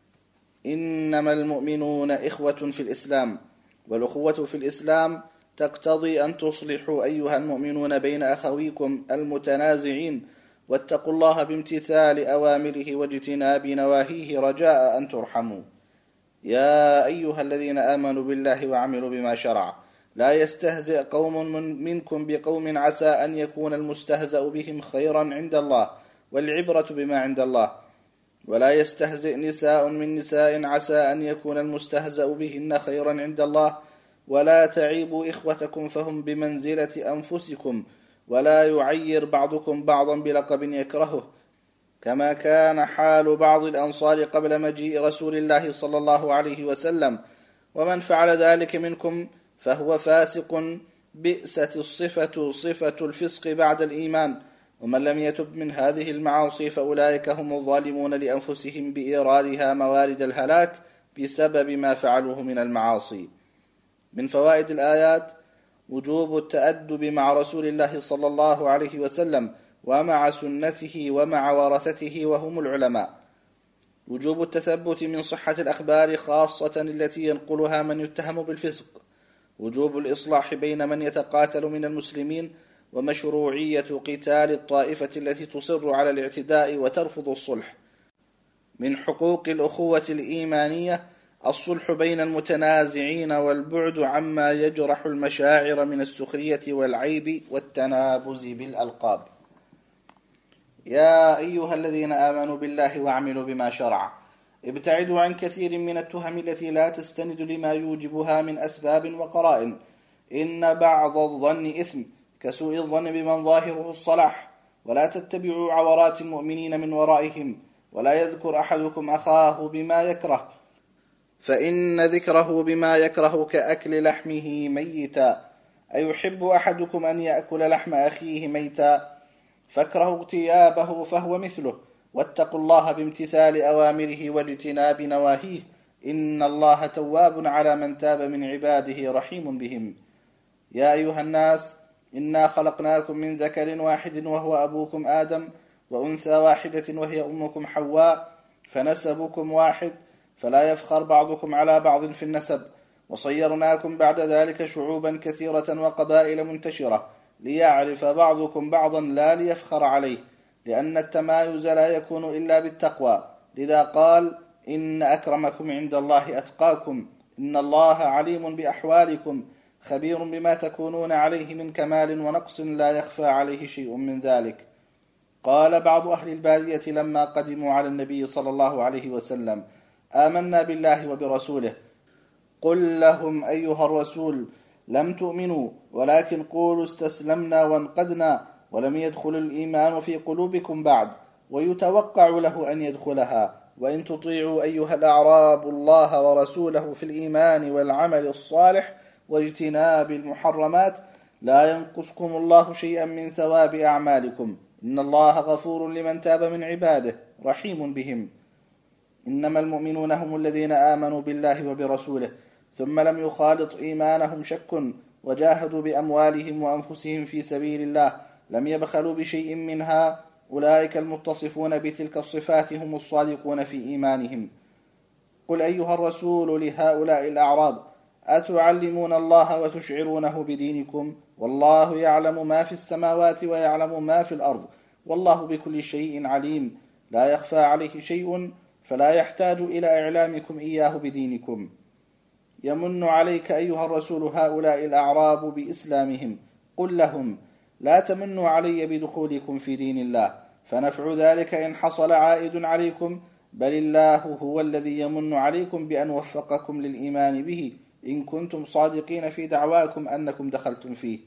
إنما المؤمنون إخوة في الإسلام، والأخوة في الإسلام تقتضي أن تصلحوا أيها المؤمنون بين أخويكم المتنازعين، واتقوا الله بامتثال أوامره واجتناب نواهيه رجاء أن ترحموا. يا أيها الذين آمنوا بالله وعملوا بما شرع لا يستهزئ قوم منكم بقوم عسى أن يكون المستهزأ بهم خيرا عند الله، والعبرة بما عند الله. ولا يستهزئ نساء من نساء عسى أن يكون المستهزأ بهن خيرا عند الله. ولا تعيبوا إخوتكم فهم بمنزلة أنفسكم، ولا يعير بعضكم بعضا بلقب يكرهه، كما كان حال بعض الأنصار قبل مجيء رسول الله صلى الله عليه وسلم، ومن فعل ذلك منكم فهو فاسق. بئست الصفة صفة الفسق بعد الإيمان، ومن لم يتب من هذه المعاصي فأولئك هم الظالمون لأنفسهم بإيرادها موارد الهلاك بسبب ما فعلوه من المعاصي. من فوائد الآيات وجوب التأدب مع رسول الله صلى الله عليه وسلم ومع سنته ومع ورثته وهم العلماء. وجوب التثبت من صحة الأخبار خاصة التي ينقلها من يتهم بالفسق. وجوب الإصلاح بين من يتقاتل من المسلمين، ومشروعية قتال الطائفة التي تصر على الاعتداء وترفض الصلح. من حقوق الأخوة الإيمانية الصلح بين المتنازعين والبعد عما يجرح المشاعر من السخرية والعيب والتنابز بالألقاب. يا أيها الذين آمنوا بالله وعملوا بما شرع ابتعدوا عن كثير من التهم التي لا تستند لما يوجبها من أسباب وقرائن. إن بعض الظن إثم كسوء الظن بمن ظاهره الصلاح. ولا تتبعوا عورات المؤمنين من ورائهم، ولا يذكر أحدكم أخاه بما يكره، فإن ذكره بما يكره كأكل لحمه ميتا. أيحب أحدكم أن يأكل لحم أخيه ميتا؟ فاكرهوا اغتيابه فهو مثله، واتقوا الله بامتثال أوامره واجتناب نواهيه، إن الله تواب على من تاب من عباده رحيم بهم. يا أيها الناس إنا خلقناكم من ذكر واحد وهو أبوكم آدم، وأنثى واحدة وهي أمكم حواء، فنسبكم واحد، فلا يفخر بعضكم على بعض في النسب، وصيرناكم بعد ذلك شعوبا كثيرة وقبائل منتشرة ليعرف بعضكم بعضا لا ليفخر عليه، لأن التمايز لا يكون إلا بالتقوى. لذا قال: إن أكرمكم عند الله أتقاكم، إن الله عليم بأحوالكم خبير بما تكونون عليه من كمال ونقص لا يخفى عليه شيء من ذلك. قال بعض أهل البادية لما قدموا على النبي صلى الله عليه وسلم: آمنا بالله وبرسوله. قل لهم أيها الرسول: لم تؤمنوا ولكن قولوا استسلمنا وانقدنا، ولم يدخل الإيمان في قلوبكم بعد، ويتوقع له أن يدخلها. وإن تطيعوا أيها الأعراب الله ورسوله في الإيمان والعمل الصالح واجتناب المحرمات لا ينقصكم الله شيئا من ثواب أعمالكم، إن الله غفور لمن تاب من عباده رحيم بهم. إنما المؤمنون هم الذين آمنوا بالله وبرسوله ثم لم يخالط إيمانهم شك، وجاهدوا بأموالهم وأنفسهم في سبيل الله، لم يبخلوا بشيء منها. أولئك المتصفون بتلك الصفات هم الصادقون في إيمانهم. قل أيها الرسول لهؤلاء الأعراب: أتعلمون الله وتشعرونه بدينكم، والله يعلم ما في السماوات ويعلم ما في الأرض، والله بكل شيء عليم، لا يخفى عليه شيء، فلا يحتاج إلى إعلامكم إياه بدينكم. يمن عليك أيها الرسول هؤلاء الأعراب بإسلامهم، قل لهم: لا تمنوا علي بدخولكم في دين الله، فنفع ذلك إن حصل عائد عليكم، بل الله هو الذي يمن عليكم بأن وفقكم للإيمان به، إن كنتم صادقين في دعواكم أنكم دخلتم فيه.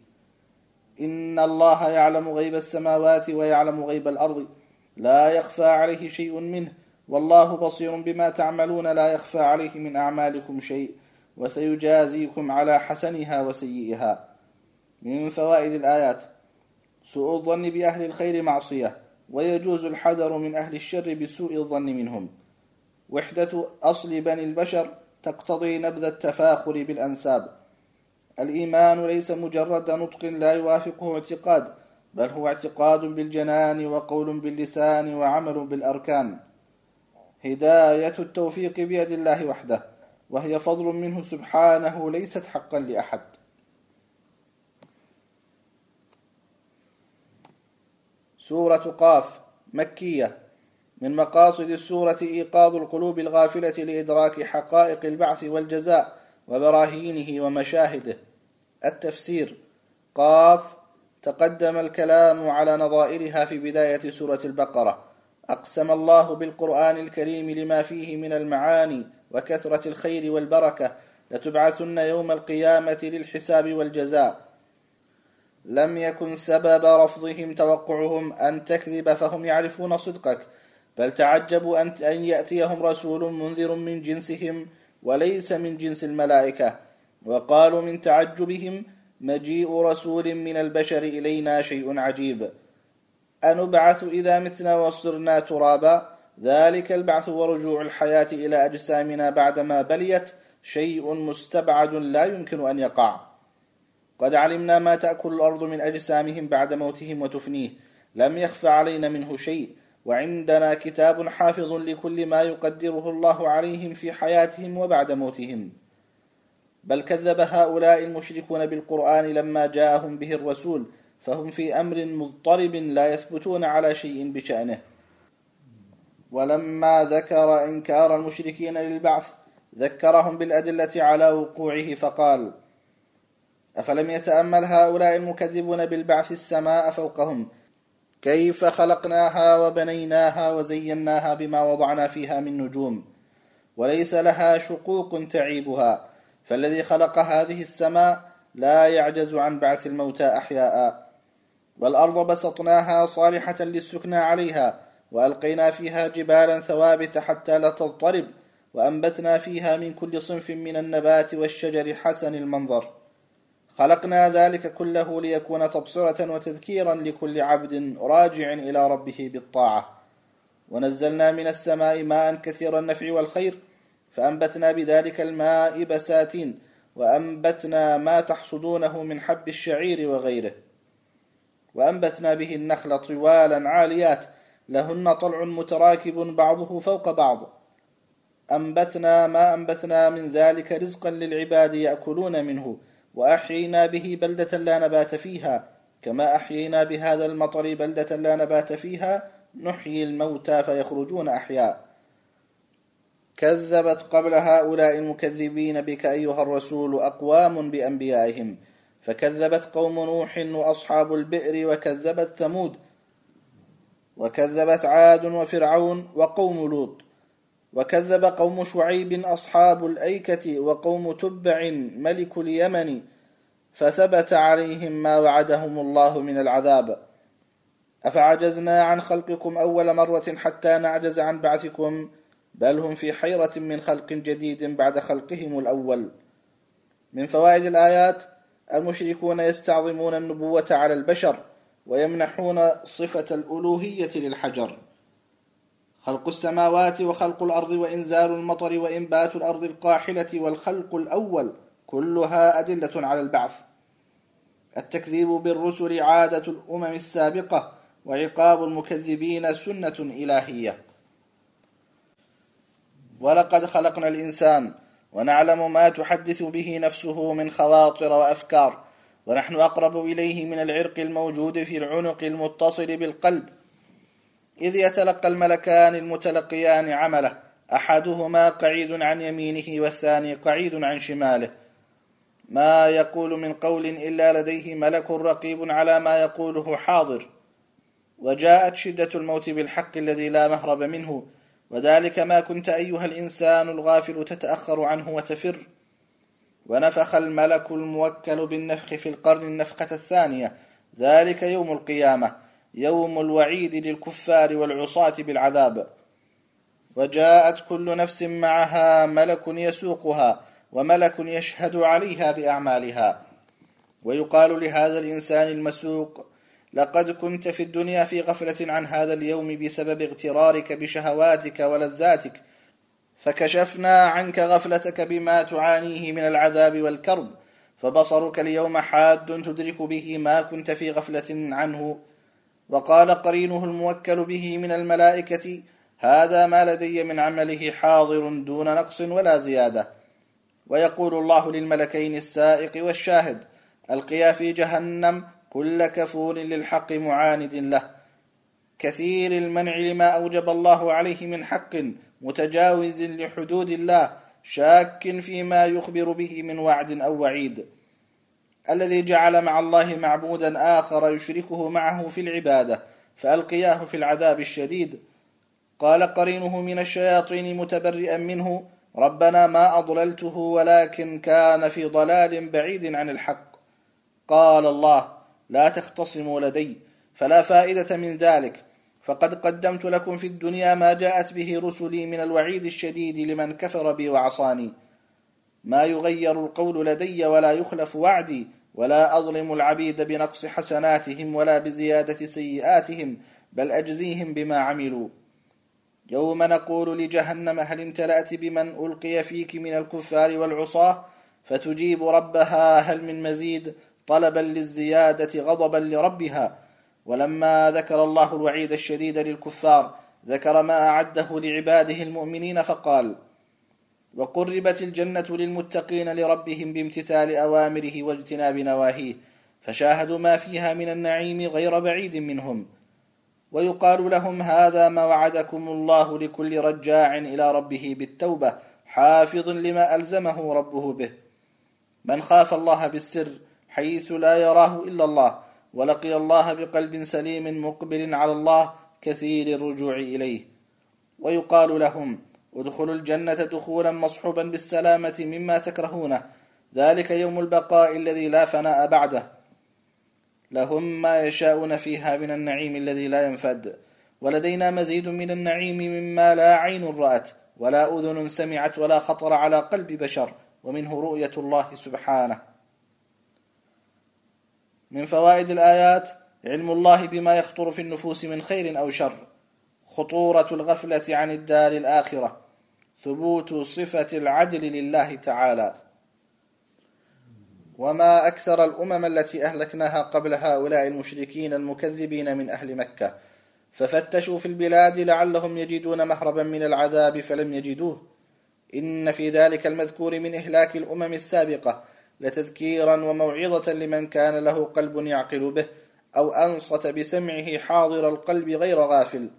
إن الله يعلم غيب السماوات ويعلم غيب الأرض، لا يخفى عليه شيء منه، والله بصير بما تعملون، لا يخفى عليه من أعمالكم شيء، وسيجازيكم على حسنها وسيئها. من فوائد الآيات: سوء الظن بأهل الخير معصية، ويجوز الحذر من أهل الشر بسوء الظن منهم. وحدة أصل بني البشر تقتضي نبذ التفاخر بالأنساب. الإيمان ليس مجرد نطق لا يوافقه اعتقاد، بل هو اعتقاد بالجنان وقول باللسان وعمل بالأركان. هداية التوفيق بيد الله وحده، وهي فضل منه سبحانه ليست حقا لأحد. سورة قاف مكية. من مقاصد السورة إيقاظ القلوب الغافلة لإدراك حقائق البعث والجزاء وبراهينه ومشاهده. التفسير: قاف تقدم الكلام على نظائرها في بداية سورة البقرة. أقسم الله بالقرآن الكريم لما فيه من المعاني وكثرة الخير والبركة، لتبعثن يوم القيامة للحساب والجزاء. لم يكن سبب رفضهم توقعهم أن تكذب فهم يعرفون صدقك، بل تعجبوا أن يأتيهم رسول منذر من جنسهم وليس من جنس الملائكة، وقالوا من تعجبهم: مجيء رسول من البشر إلينا شيء عجيب، أنبعث إذا متنا وصرنا ترابا، ذلك البعث ورجوع الحياة إلى أجسامنا بعدما بليت شيء مستبعد لا يمكن أن يقع. قد علمنا ما تأكل الأرض من أجسامهم بعد موتهم وتفنيه، لم يخف علينا منه شيء، وعندنا كتاب حافظ لكل ما يقدره الله عليهم في حياتهم وبعد موتهم. بل كذب هؤلاء المشركون بالقرآن لما جاءهم به الرسول، فهم في أمر مضطرب لا يثبتون على شيء بشأنه. ولما ذكر إنكار المشركين للبعث ذكرهم بالأدلة على وقوعه، فقال: أفلم يتأمل هؤلاء المكذبون بالبعث السماء فوقهم كيف خلقناها وبنيناها وزيناها بما وضعنا فيها من نجوم، وليس لها شقوق تعيبها، فالذي خلق هذه السماء لا يعجز عن بعث الموتى أحياء. والأرض بسطناها صالحة للسكنى عليها، وألقينا فيها جبالا ثوابت حتى لا تضطرب، وأنبتنا فيها من كل صنف من النبات والشجر حسن المنظر. خلقنا ذلك كله ليكون تبصرة وتذكيرا لكل عبد راجع إلى ربه بالطاعة. ونزلنا من السماء ماء كثير النفع والخير فأنبتنا بذلك الماء بساتين، وأنبتنا ما تحصدونه من حب الشعير وغيره. وأنبتنا به النخل طوالا عاليات لهن طلع متراكب بعضه فوق بعض. أنبتنا ما أنبتنا من ذلك رزقا للعباد يأكلون منه، وأحيينا به بلدة لا نبات فيها، كما أحيينا بهذا المطر بلدة لا نبات فيها نحيي الموتى فيخرجون أحياء. كذبت قبل هؤلاء المكذبين بك أيها الرسول أقوام بأنبيائهم، فكذبت قوم نوح وأصحاب البئر، وكذبت ثمود، وكذبت عاد وفرعون وقوم لوط، وكذب قوم شعيب أصحاب الأيكة وقوم تبع ملك اليمن، فثبت عليهم ما وعدهم الله من العذاب. أفعجزنا عن خلقكم أول مرة حتى نعجز عن بعثكم، بل هم في حيرة من خلق جديد بعد خلقهم الأول. من فوائد الآيات: المشركون يستعظمون النبوة على البشر ويمنحون صفة الألوهية للحجر. خلق السماوات وخلق الأرض وإنزال المطر وإنبات الأرض القاحلة والخلق الأول كلها أدلة على البعث. التكذيب بالرسل عادة الأمم السابقة، وعقاب المكذبين سنة إلهية. ولقد خلقنا الإنسان ونعلم ما تحدث به نفسه من خواطر وأفكار، ونحن أقرب إليه من العرق الموجود في العنق المتصل بالقلب، إذ يتلقى الملكان المتلقيان عمله، أحدهما قعيد عن يمينه والثاني قعيد عن شماله، ما يقول من قول إلا لديه ملك رقيب على ما يقوله حاضر. وجاءت شدة الموت بالحق الذي لا مهرب منه، وذلك ما كنت أيها الإنسان الغافل تتأخر عنه وتفر. ونفخ الملك الموكل بالنفخ في القرن النفخة الثانية، ذلك يوم القيامة، يوم الوعيد للكفار والعصاة بالعذاب. وجاءت كل نفس معها ملك يسوقها، وملك يشهد عليها بأعمالها. ويقال لهذا الإنسان المسوق: لقد كنت في الدنيا في غفلة عن هذا اليوم بسبب اغترارك بشهواتك ولذاتك، فكشفنا عنك غفلتك بما تعانيه من العذاب والكرب، فبصرك اليوم حاد تدرك به ما كنت في غفلة عنه. وقال قرينه الموكل به من الملائكة: هذا ما لدي من عمله حاضر دون نقص ولا زيادة. ويقول الله للملكين السائق والشاهد: ألقيا في جهنم كل كفور للحق معاند له، كثير المنع لما أوجب الله عليه من حق، متجاوز لحدود الله، شاك فيما يخبر به من وعد أو وعيد، الذي جعل مع الله معبودا آخر يشركه معه في العبادة، فألقياه في العذاب الشديد. قال قرينه من الشياطين متبرئا منه: ربنا ما أضللته ولكن كان في ضلال بعيد عن الحق. قال الله: لا تختصموا لدي، فلا فائدة من ذلك، فقد قدمت لكم في الدنيا ما جاءت به رسلي من الوعيد الشديد لمن كفر بي وعصاني. ما يغير القول لدي ولا يخلف وعدي، ولا أظلم العبيد بنقص حسناتهم ولا بزيادة سيئاتهم، بل أجزيهم بما عملوا. يوم نقول لجهنم: هل امتلأت بمن ألقي فيك من الكفار والعصاة؟ فتجيب ربها: هل من مزيد؟ طلبا للزيادة غضبا لربها. ولما ذكر الله الوعيد الشديد للكفار ذكر ما أعده لعباده المؤمنين فقال: وقربت الجنة للمتقين لربهم بامتثال أوامره واجتناب نواهيه، فشاهدوا ما فيها من النعيم غير بعيد منهم. ويقال لهم: هذا ما وعدكم الله لكل رجاع إلى ربه بالتوبة، حافظ لما ألزمه ربه به. من خاف الله بالسر حيث لا يراه إلا الله، ولقي الله بقلب سليم مقبل على الله كثير الرجوع إليه. ويقال لهم: ادخلوا الجنة دخولا مصحوبا بالسلامة مما تكرهونه، ذلك يوم البقاء الذي لا فناء بعده. لهم ما يشاءون فيها من النعيم الذي لا ينفد، ولدينا مزيد من النعيم مما لا عين رأت ولا أذن سمعت ولا خطر على قلب بشر، ومنه رؤية الله سبحانه. من فوائد الآيات: علم الله بما يخطر في النفوس من خير أو شر، خطورة الغفلة عن الدار الآخرة، ثبوت صفة العدل لله تعالى. وما أكثر الأمم التي أهلكناها قبل هؤلاء المشركين المكذبين من أهل مكة، ففتشوا في البلاد لعلهم يجدون مهربا من العذاب فلم يجدوه. إن في ذلك المذكور من إهلاك الأمم السابقة لتذكيرا وموعظة لمن كان له قلب يعقل به، أو أنصت بسمعه حاضر القلب غير غافل.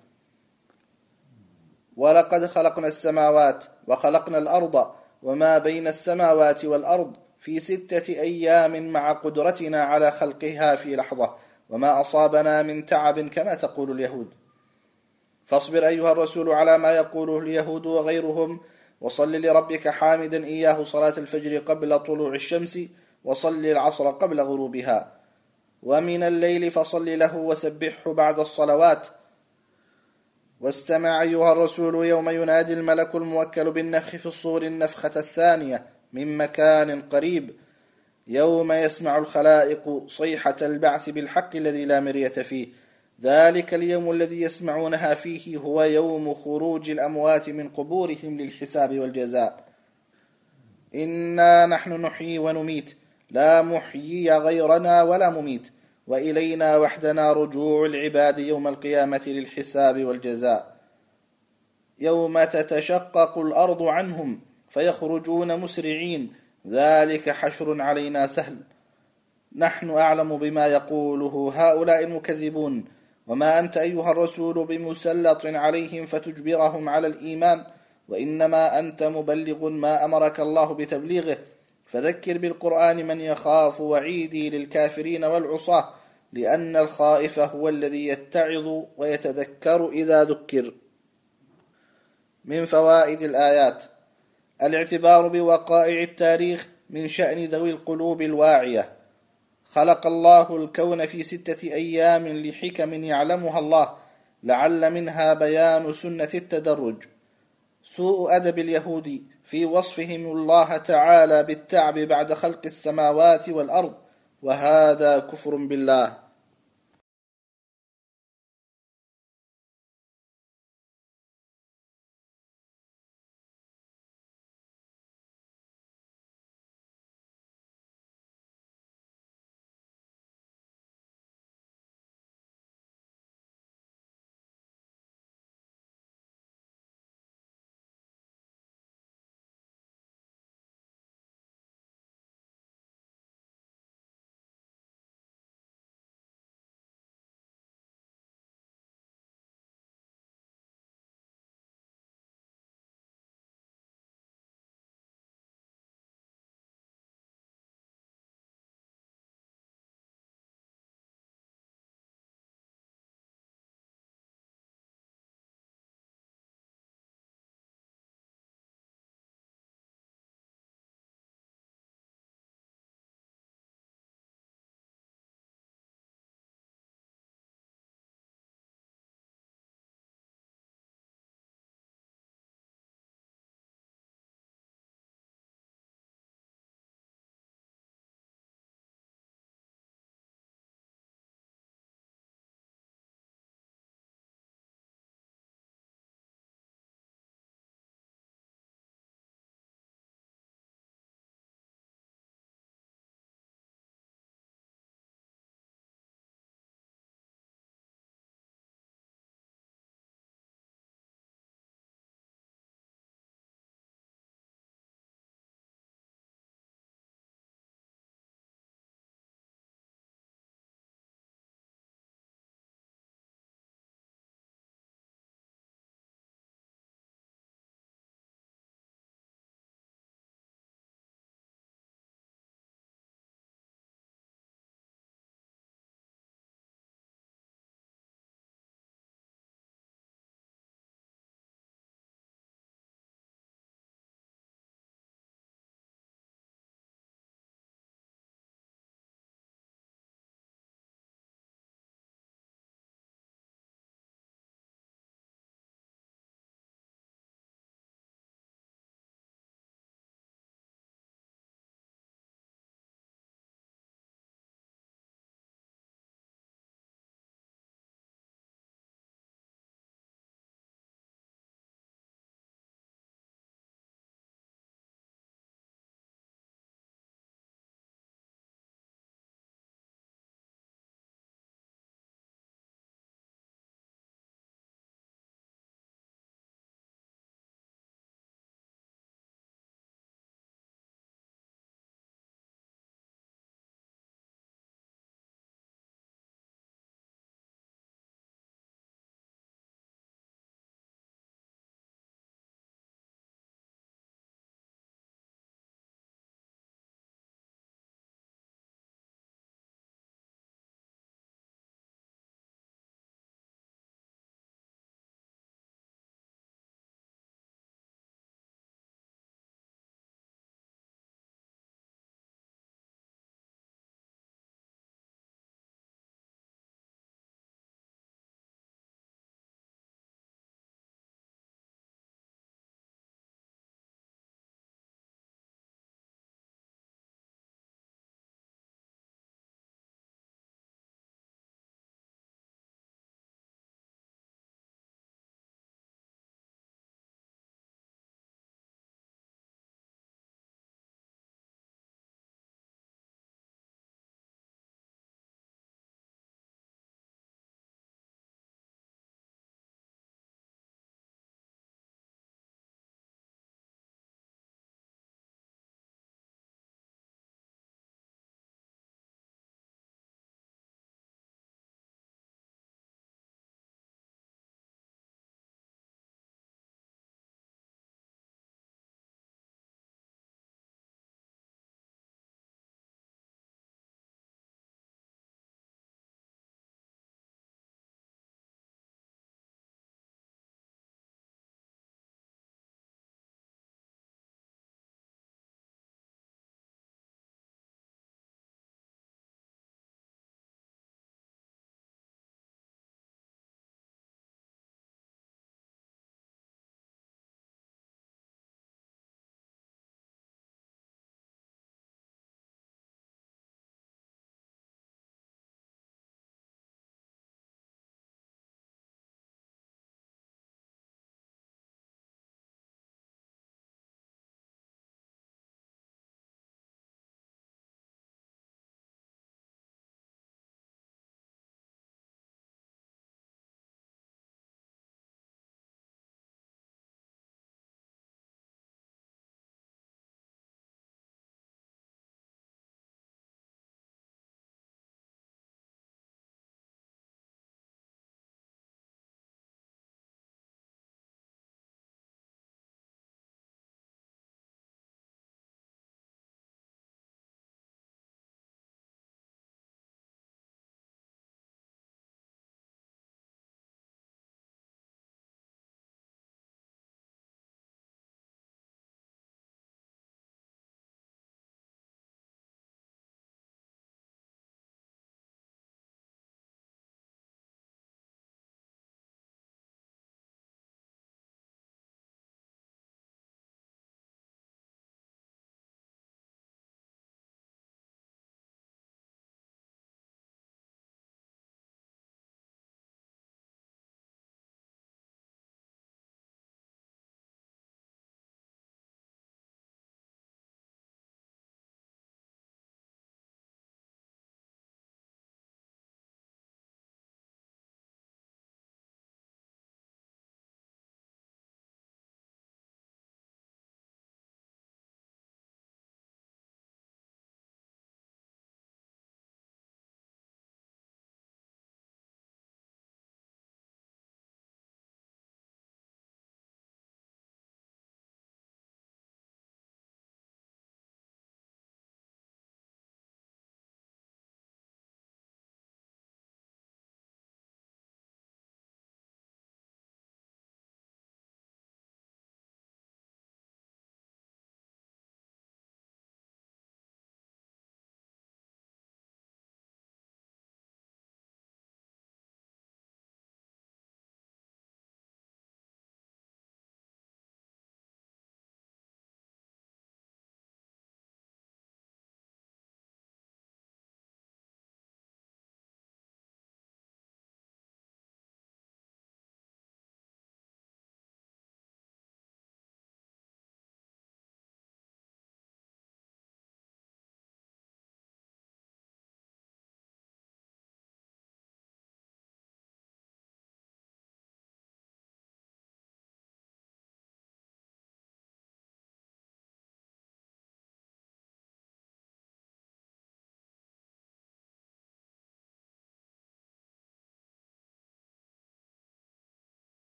ولقد خلقنا السماوات وخلقنا الأرض وما بين السماوات والأرض في ستة أيام مع قدرتنا على خلقها في لحظة، وما أصابنا من تعب كما تقول اليهود. فاصبر أيها الرسول على ما يقوله اليهود وغيرهم، وصل لربك حامدا إياه صلاة الفجر قبل طلوع الشمس، وصل العصر قبل غروبها، ومن الليل فصل له وسبحه بعد الصلوات. واستمع أيها الرسول يوم ينادي الملك الموكل بالنفخ في الصور النفخة الثانية من مكان قريب، يوم يسمع الخلائق صيحة البعث بالحق الذي لا مرية فيه. ذلك اليوم الذي يسمعونها فيه هو يوم خروج الأموات من قبورهم للحساب والجزاء. إنا نحن نحيي ونميت، لا محيي غيرنا ولا مميت، وإلينا وحدنا رجوع العباد يوم القيامة للحساب والجزاء. يوم تتشقق الأرض عنهم فيخرجون مسرعين، ذلك حشر علينا سهل، نحن أعلم بما يقوله هؤلاء المكذبون. وما أنت أيها الرسول بمسلط عليهم فتجبرهم على الإيمان، وإنما أنت مبلغ ما أمرك الله بتبليغه، فذكر بالقرآن من يخاف وعيدي للكافرين والعصاة، لأن الخائف هو الذي يتعظ ويتذكر إذا ذكر. من فوائد الآيات: الاعتبار بوقائع التاريخ من شأن ذوي القلوب الواعية. خلق الله الكون في ستة أيام لحكم يعلمها الله، لعل منها بيان سنة التدرج. سوء أدب اليهود في وصفهم الله تعالى بالتعب بعد خلق السماوات والأرض، وهذا كفر بالله.